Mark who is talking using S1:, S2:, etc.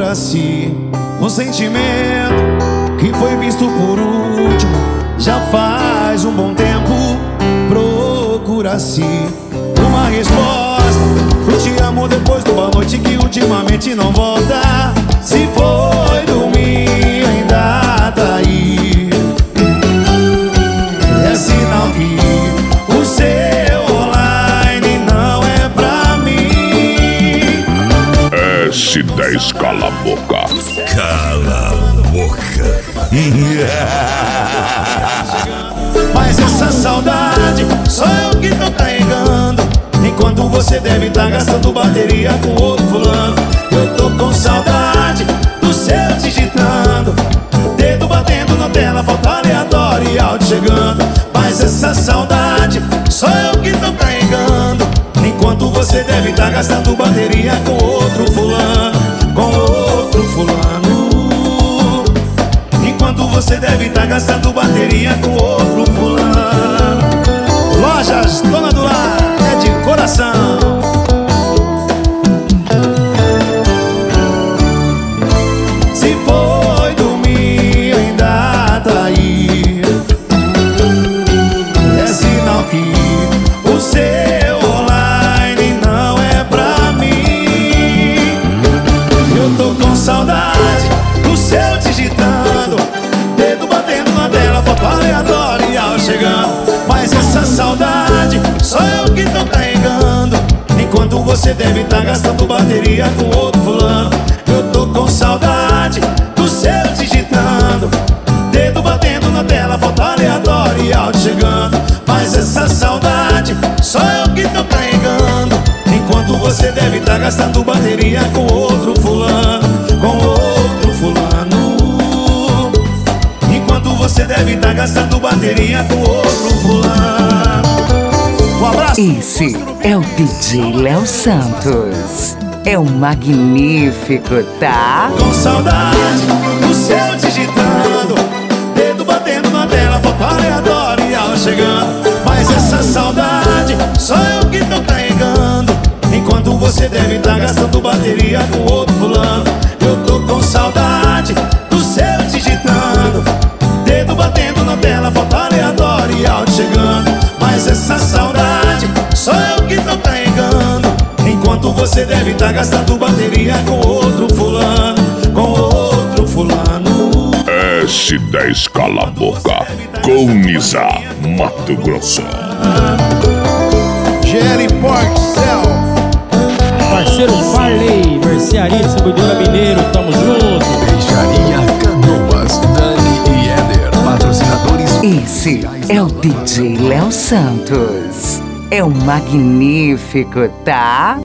S1: procura-se um sentimento que foi visto por último já faz um bom tempo. Procura-se uma resposta pro te amo depois de uma noite que ultimamente não volta. Se foi dormir, ainda tá aí. É sinal que o seu online não é pra mim.
S2: S10 cala a boca.
S3: Cala a boca.
S1: Mas essa saudade só eu que tô carregando, enquanto você deve estar gastando bateria com outro fulano. Eu tô com saudade do seu digitando, dedo batendo na tela, foto aleatória e áudio chegando. Mas essa saudade só eu que tô carregando, enquanto você deve estar gastando bateria com outro fulano. Com outro fulano. Enquanto você deve estar gastando bateria com outro fulano. Lojas Dona do Lar é de coração. Se foi dormir, ainda tá aí. É sinal que o seu online não é pra mim. Eu tô com saudade do seu digitando, dedo batendo na tela, foto aleatória e áudio chegando. Mas essa saudade só eu que tô carregando, enquanto você deve estar gastando bateria com outro fulano. Eu tô com saudade do seu digitando, dedo batendo na tela, foto aleatória e áudio chegando. Mas essa saudade só eu que tô carregando, enquanto você deve estar gastando bateria com outro fulano. Com outro fulano. Enquanto você deve estar gastando bateria com outro fulano. Um abraço.
S4: Esse é o DJ Léo Santos. É o magnífico, tá?
S1: Com saudade do seu digitando, dedo batendo na tela, foto aleatória e áudio chegando. Mas essa saudade só eu que tô carregando, enquanto você deve estar gastando bateria com outro fulano. Eu tô com saudade do seu digitando, dedo batendo na tela, foto aleatória e áudio chegando. Mas essa saudade só eu que tô carregando, enquanto você deve estar gastando bateria com outro fulano. Com outro fulano.
S2: S10 cala a boca. Com Nisa, Mato Grosso.
S1: GL Porcel.
S5: Parceiro Farley, Mercearia Distribuidora Mineiro, tamo junto.
S3: Peixaria Canoas, Dani e Éder, patrocinadores.
S4: Esse é o DJ Léo Santos. É o magnífico, tá?